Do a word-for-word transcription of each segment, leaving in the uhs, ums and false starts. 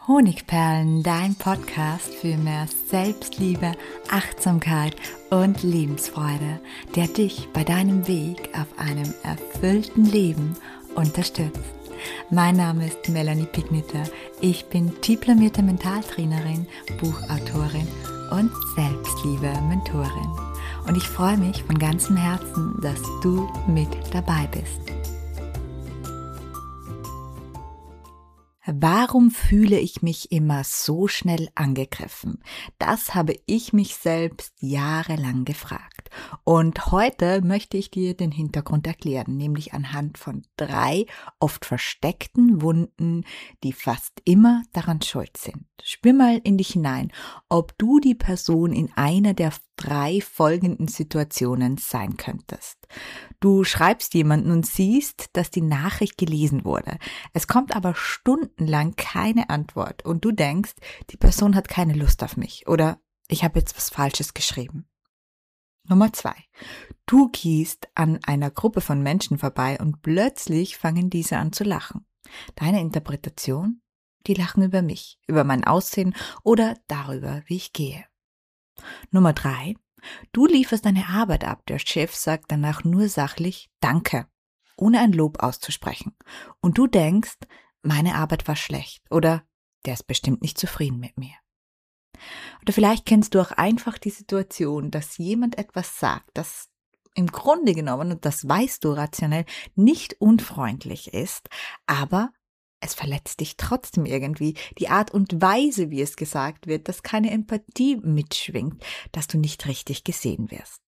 Honigperlen, dein Podcast für mehr Selbstliebe, Achtsamkeit und Lebensfreude, der dich bei deinem Weg auf einem erfüllten Leben unterstützt. Mein Name ist Melanie Pigniter. Ich bin diplomierte Mentaltrainerin, Buchautorin und Selbstliebe-Mentorin. Und ich freue mich von ganzem Herzen, dass du mit dabei bist. Warum fühle ich mich immer so schnell angegriffen? Das habe ich mich selbst jahrelang gefragt. Und heute möchte ich dir den Hintergrund erklären, nämlich anhand von drei oft versteckten Wunden, die fast immer daran schuld sind. Spür mal in dich hinein, ob du die Person in einer der drei folgenden Situationen sein könntest. Du schreibst jemanden und siehst, dass die Nachricht gelesen wurde. Es kommt aber stundenlang keine Antwort und du denkst, die Person hat keine Lust auf mich oder ich habe jetzt was Falsches geschrieben. Nummer zwei. Du gehst an einer Gruppe von Menschen vorbei und plötzlich fangen diese an zu lachen. Deine Interpretation? Die lachen über mich, über mein Aussehen oder darüber, wie ich gehe. Nummer drei. Du lieferst deine Arbeit ab. Der Chef sagt danach nur sachlich Danke, ohne ein Lob auszusprechen. Und du denkst, meine Arbeit war schlecht oder der ist bestimmt nicht zufrieden mit mir. Oder vielleicht kennst du auch einfach die Situation, dass jemand etwas sagt, das im Grunde genommen, und das weißt du rationell, nicht unfreundlich ist, aber es verletzt dich trotzdem irgendwie. Die Art und Weise, wie es gesagt wird, dass keine Empathie mitschwingt, dass du nicht richtig gesehen wirst.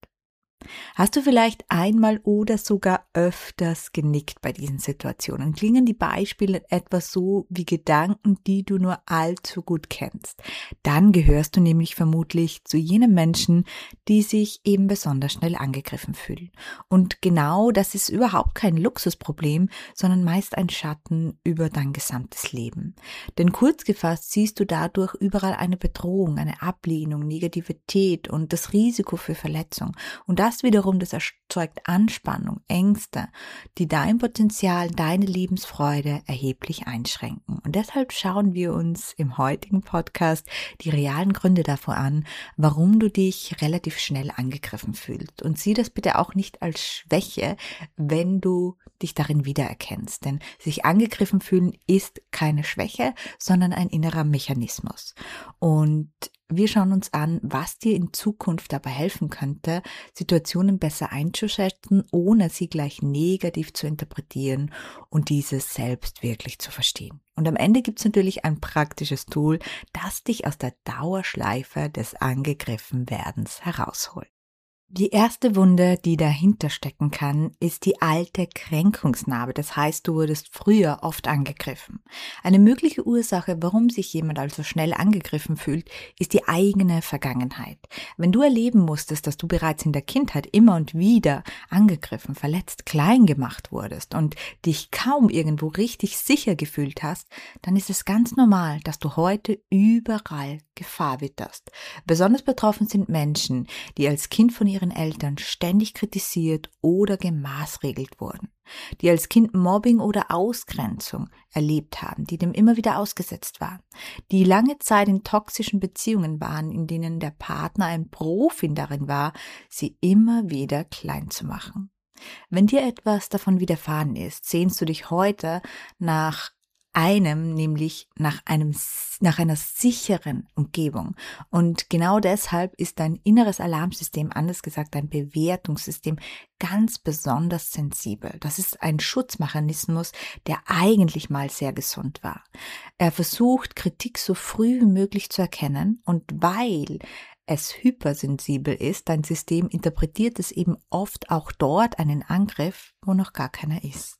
Hast du vielleicht einmal oder sogar öfters genickt bei diesen Situationen? Klingen die Beispiele etwas so wie Gedanken, die du nur allzu gut kennst? Dann gehörst du nämlich vermutlich zu jenen Menschen, die sich eben besonders schnell angegriffen fühlen. Und genau das ist überhaupt kein Luxusproblem, sondern meist ein Schatten über dein gesamtes Leben. Denn kurz gefasst siehst du dadurch überall eine Bedrohung, eine Ablehnung, Negativität und das Risiko für Verletzung. Und das Das wiederum, das erzeugt Anspannung, Ängste, die dein Potenzial, deine Lebensfreude erheblich einschränken. Und deshalb schauen wir uns im heutigen Podcast die realen Gründe davor an, warum du dich relativ schnell angegriffen fühlst. Und sieh das bitte auch nicht als Schwäche, wenn du dich darin wiedererkennst. Denn sich angegriffen fühlen ist keine Schwäche, sondern ein innerer Mechanismus. Und wir schauen uns an, was dir in Zukunft dabei helfen könnte, Situationen besser einzuschätzen, ohne sie gleich negativ zu interpretieren und diese selbst wirklich zu verstehen. Und am Ende gibt es natürlich ein praktisches Tool, das dich aus der Dauerschleife des Angegriffenwerdens herausholt. Die erste Wunde, die dahinter stecken kann, ist die alte Kränkungsnarbe. Das heißt, du wurdest früher oft angegriffen. Eine mögliche Ursache, warum sich jemand also schnell angegriffen fühlt, ist die eigene Vergangenheit. Wenn du erleben musstest, dass du bereits in der Kindheit immer und wieder angegriffen, verletzt, klein gemacht wurdest und dich kaum irgendwo richtig sicher gefühlt hast, dann ist es ganz normal, dass du heute überall Gefahr witterst. Besonders betroffen sind Menschen, die als Kind von ihren Eltern ständig kritisiert oder gemaßregelt wurden, die als Kind Mobbing oder Ausgrenzung erlebt haben, die dem immer wieder ausgesetzt waren, die lange Zeit in toxischen Beziehungen waren, in denen der Partner ein Profi darin war, sie immer wieder klein zu machen. Wenn dir etwas davon widerfahren ist, sehnst du dich heute nach einem, nämlich nach einem, nach einer sicheren Umgebung. Und genau deshalb ist dein inneres Alarmsystem, anders gesagt dein Bewertungssystem, ganz besonders sensibel. Das ist ein Schutzmechanismus, der eigentlich mal sehr gesund war. Er versucht, Kritik so früh wie möglich zu erkennen und weil es hypersensibel ist, dein System interpretiert es eben oft auch dort einen Angriff, wo noch gar keiner ist.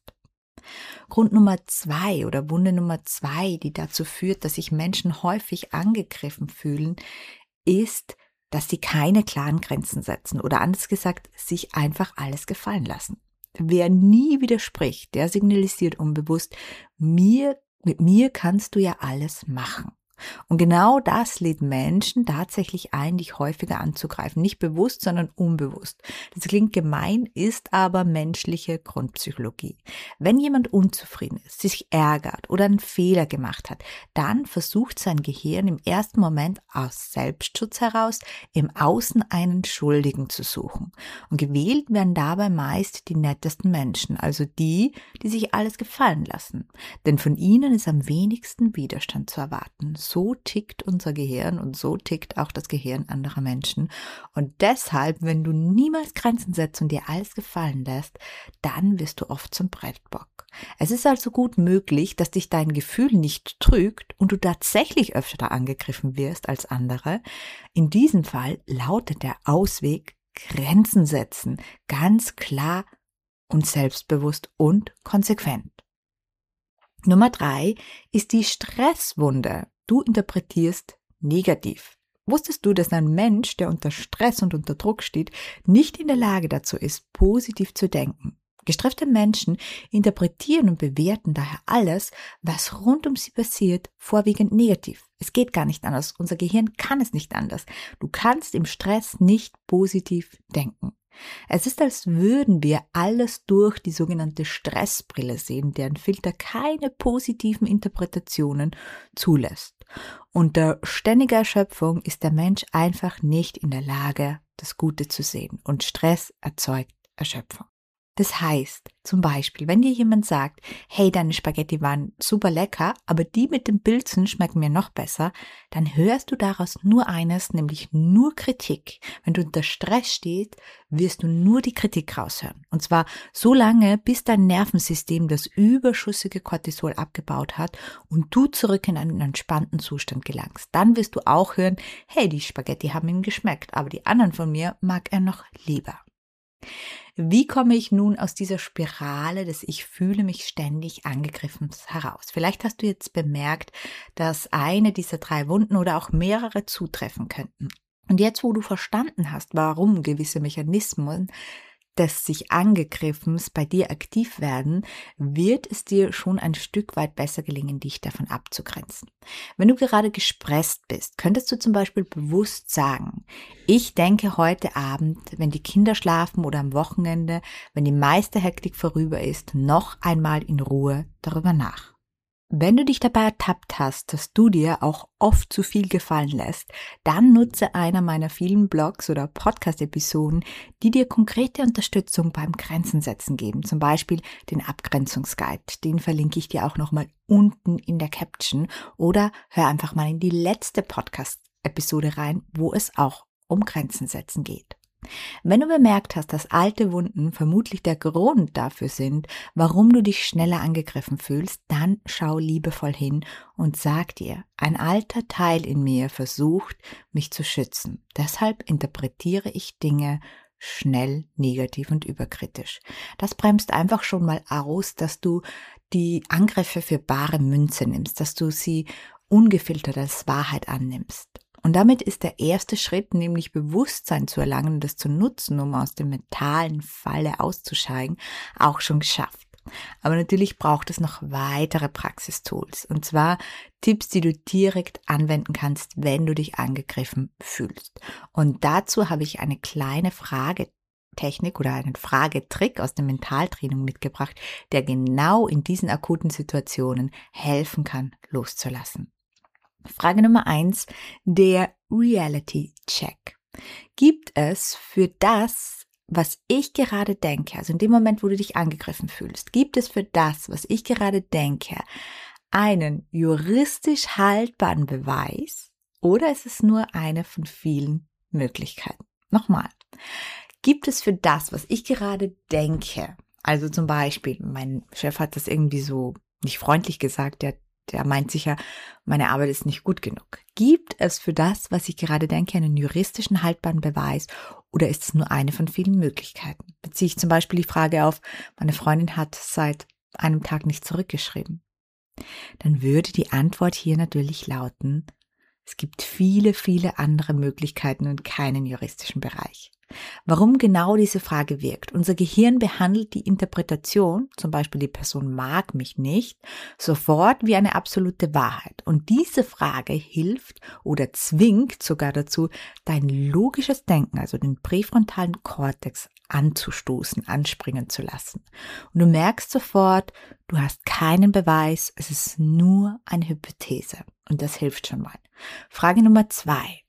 Grund Nummer zwei oder Wunde Nummer zwei, die dazu führt, dass sich Menschen häufig angegriffen fühlen, ist, dass sie keine klaren Grenzen setzen oder anders gesagt, sich einfach alles gefallen lassen. Wer nie widerspricht, der signalisiert unbewusst, mir, mit mir kannst du ja alles machen. Und genau das lädt Menschen tatsächlich ein, dich häufiger anzugreifen. Nicht bewusst, sondern unbewusst. Das klingt gemein, ist aber menschliche Grundpsychologie. Wenn jemand unzufrieden ist, sich ärgert oder einen Fehler gemacht hat, dann versucht sein Gehirn im ersten Moment aus Selbstschutz heraus im Außen einen Schuldigen zu suchen. Und gewählt werden dabei meist die nettesten Menschen, also die, die sich alles gefallen lassen. Denn von ihnen ist am wenigsten Widerstand zu erwarten. So tickt unser Gehirn und so tickt auch das Gehirn anderer Menschen. Und deshalb, wenn du niemals Grenzen setzt und dir alles gefallen lässt, dann wirst du oft zum Brettbock. Es ist also gut möglich, dass dich dein Gefühl nicht trügt und du tatsächlich öfter angegriffen wirst als andere. In diesem Fall lautet der Ausweg Grenzen setzen, ganz klar und selbstbewusst und konsequent. Nummer drei ist die Stresswunde. Du interpretierst negativ. Wusstest du, dass ein Mensch, der unter Stress und unter Druck steht, nicht in der Lage dazu ist, positiv zu denken? Gestresste Menschen interpretieren und bewerten daher alles, was rund um sie passiert, vorwiegend negativ. Es geht gar nicht anders. Unser Gehirn kann es nicht anders. Du kannst im Stress nicht positiv denken. Es ist, als würden wir alles durch die sogenannte Stressbrille sehen, deren Filter keine positiven Interpretationen zulässt. Unter ständiger Erschöpfung ist der Mensch einfach nicht in der Lage, das Gute zu sehen. Und Stress erzeugt Erschöpfung. Das heißt, zum Beispiel, wenn dir jemand sagt, hey, deine Spaghetti waren super lecker, aber die mit den Pilzen schmecken mir noch besser, dann hörst du daraus nur eines, nämlich nur Kritik. Wenn du unter Stress stehst, wirst du nur die Kritik raushören. Und zwar so lange, bis dein Nervensystem das überschüssige Cortisol abgebaut hat und du zurück in einen entspannten Zustand gelangst. Dann wirst du auch hören, hey, die Spaghetti haben ihm geschmeckt, aber die anderen von mir mag er noch lieber. Wie komme ich nun aus dieser Spirale des Ich fühle mich ständig angegriffen heraus? Vielleicht hast du jetzt bemerkt, dass eine dieser drei Wunden oder auch mehrere zutreffen könnten. Und jetzt, wo du verstanden hast, warum gewisse Mechanismen des sich Angegriffens bei dir aktiv werden, wird es dir schon ein Stück weit besser gelingen, dich davon abzugrenzen. Wenn du gerade gestresst bist, könntest du zum Beispiel bewusst sagen, ich denke heute Abend, wenn die Kinder schlafen oder am Wochenende, wenn die meiste Hektik vorüber ist, noch einmal in Ruhe darüber nach. Wenn du dich dabei ertappt hast, dass du dir auch oft zu viel gefallen lässt, dann nutze einer meiner vielen Blogs oder Podcast-Episoden, die dir konkrete Unterstützung beim Grenzen setzen geben. Zum Beispiel den Abgrenzungsguide. Den verlinke ich dir auch nochmal unten in der Caption. Oder hör einfach mal in die letzte Podcast-Episode rein, wo es auch um Grenzen setzen geht. Wenn du bemerkt hast, dass alte Wunden vermutlich der Grund dafür sind, warum du dich schneller angegriffen fühlst, dann schau liebevoll hin und sag dir, ein alter Teil in mir versucht, mich zu schützen. Deshalb interpretiere ich Dinge schnell, negativ und überkritisch. Das bremst einfach schon mal aus, dass du die Angriffe für bare Münze nimmst, dass du sie ungefiltert als Wahrheit annimmst. Und damit ist der erste Schritt, nämlich Bewusstsein zu erlangen und das zu nutzen, um aus der mentalen Falle auszusteigen, auch schon geschafft. Aber natürlich braucht es noch weitere Praxistools. Und zwar Tipps, die du direkt anwenden kannst, wenn du dich angegriffen fühlst. Und dazu habe ich eine kleine Fragetechnik oder einen Fragetrick aus dem Mentaltraining mitgebracht, der genau in diesen akuten Situationen helfen kann, loszulassen. Frage Nummer eins, der Reality Check. Gibt es für das, was ich gerade denke, also in dem Moment, wo du dich angegriffen fühlst, gibt es für das, was ich gerade denke, einen juristisch haltbaren Beweis oder ist es nur eine von vielen Möglichkeiten? Nochmal, gibt es für das, was ich gerade denke, also zum Beispiel, mein Chef hat das irgendwie so nicht freundlich gesagt, der Der meint sicher, meine Arbeit ist nicht gut genug. Gibt es für das, was ich gerade denke, einen juristischen haltbaren Beweis oder ist es nur eine von vielen Möglichkeiten? Beziehe ich zum Beispiel die Frage auf, meine Freundin hat seit einem Tag nicht zurückgeschrieben. Dann würde die Antwort hier natürlich lauten, Es gibt viele, viele andere Möglichkeiten und keinen juristischen Bereich. Warum genau diese Frage wirkt? Unser Gehirn behandelt die Interpretation, zum Beispiel die Person mag mich nicht, sofort wie eine absolute Wahrheit. Und diese Frage hilft oder zwingt sogar dazu, dein logisches Denken, also den präfrontalen Kortex, anzustoßen, anspringen zu lassen. Und du merkst sofort, du hast keinen Beweis, es ist nur eine Hypothese. Und das hilft schon mal. Frage Nummer zwei.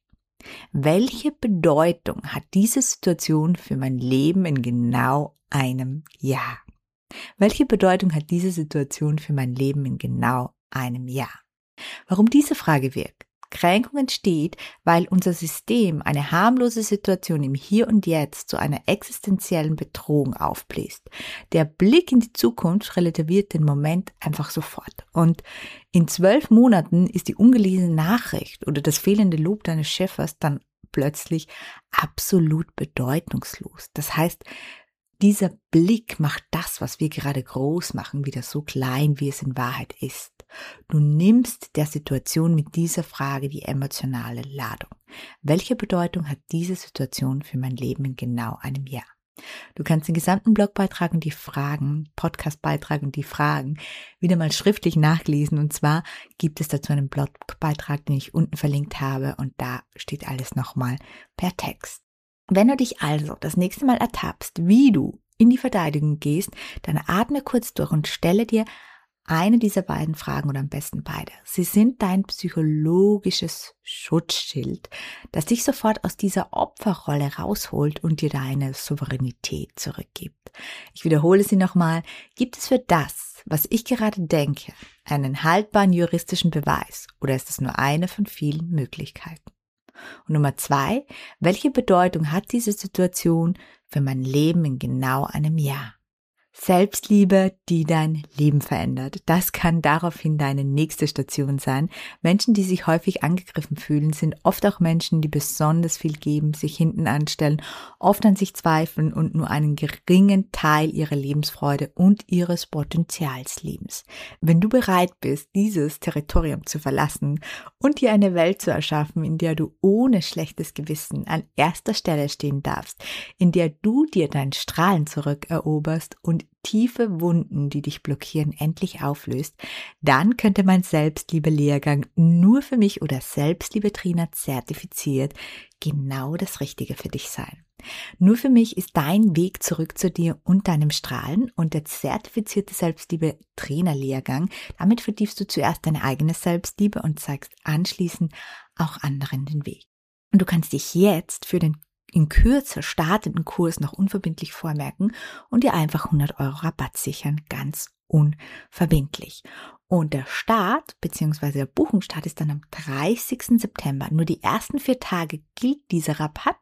Welche Bedeutung hat diese Situation für mein Leben in genau einem Jahr? Welche Bedeutung hat diese Situation für mein Leben in genau einem Jahr? Warum diese Frage wirkt? Kränkung entsteht, weil unser System eine harmlose Situation im Hier und Jetzt zu einer existenziellen Bedrohung aufbläst. Der Blick in die Zukunft relativiert den Moment einfach sofort. Und in zwölf Monaten ist die ungelesene Nachricht oder das fehlende Lob deines Chefs dann plötzlich absolut bedeutungslos. Das heißt, dieser Blick macht das, was wir gerade groß machen, wieder so klein, wie es in Wahrheit ist. Du nimmst der Situation mit dieser Frage die emotionale Ladung. Welche Bedeutung hat diese Situation für mein Leben in genau einem Jahr? Du kannst den gesamten Blogbeitrag und die Fragen, Podcastbeitrag und die Fragen wieder mal schriftlich nachlesen. Und zwar gibt es dazu einen Blogbeitrag, den ich unten verlinkt habe, und da steht alles nochmal per Text. Wenn du dich also das nächste Mal ertappst, wie du in die Verteidigung gehst, dann atme kurz durch und stelle dir eine dieser beiden Fragen oder am besten beide. Sie sind dein psychologisches Schutzschild, das dich sofort aus dieser Opferrolle rausholt und dir deine Souveränität zurückgibt. Ich wiederhole sie nochmal. Gibt es für das, was ich gerade denke, einen haltbaren juristischen Beweis oder ist es nur eine von vielen Möglichkeiten? Und Nummer zwei, welche Bedeutung hat diese Situation für mein Leben in genau einem Jahr? Selbstliebe, die dein Leben verändert. Das kann daraufhin deine nächste Station sein. Menschen, die sich häufig angegriffen fühlen, sind oft auch Menschen, die besonders viel geben, sich hinten anstellen, oft an sich zweifeln und nur einen geringen Teil ihrer Lebensfreude und ihres Potenzials leben. Wenn du bereit bist, dieses Territorium zu verlassen und dir eine Welt zu erschaffen, in der du ohne schlechtes Gewissen an erster Stelle stehen darfst, in der du dir dein Strahlen zurückeroberst und tiefe Wunden, die dich blockieren, endlich auflöst, dann könnte mein Selbstliebe-Lehrgang nur für mich oder Selbstliebe Trina zertifiziert genau das Richtige für dich sein. Nur für mich ist dein Weg zurück zu dir und deinem Strahlen und der zertifizierte Selbstliebe-Trainer-Lehrgang. Damit vertiefst du zuerst deine eigene Selbstliebe und zeigst anschließend auch anderen den Weg. Und du kannst dich jetzt für den in Kürze startenden Kurs noch unverbindlich vormerken und dir einfach hundert Euro Rabatt sichern, ganz unverbindlich. Und der Start bzw. der Buchungsstart ist dann am dreißigsten September. Nur die ersten vier Tage gilt dieser Rabatt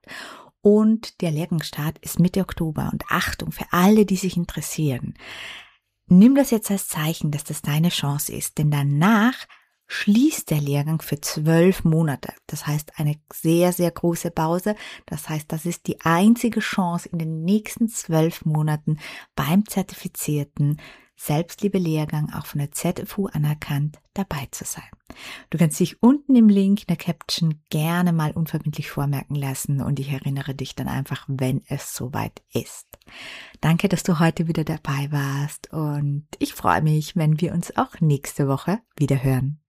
und der Lehrgangsstart ist Mitte Oktober. Und Achtung, für alle, die sich interessieren, nimm das jetzt als Zeichen, dass das deine Chance ist, denn danach schließt der Lehrgang für zwölf Monate. Das heißt eine sehr, sehr große Pause. Das heißt, das ist die einzige Chance, in den nächsten zwölf Monaten beim zertifizierten Selbstliebe-Lehrgang, auch von der Z F U anerkannt, dabei zu sein. Du kannst dich unten im Link in der Caption gerne mal unverbindlich vormerken lassen und ich erinnere dich dann einfach, wenn es soweit ist. Danke, dass du heute wieder dabei warst und ich freue mich, wenn wir uns auch nächste Woche wieder hören.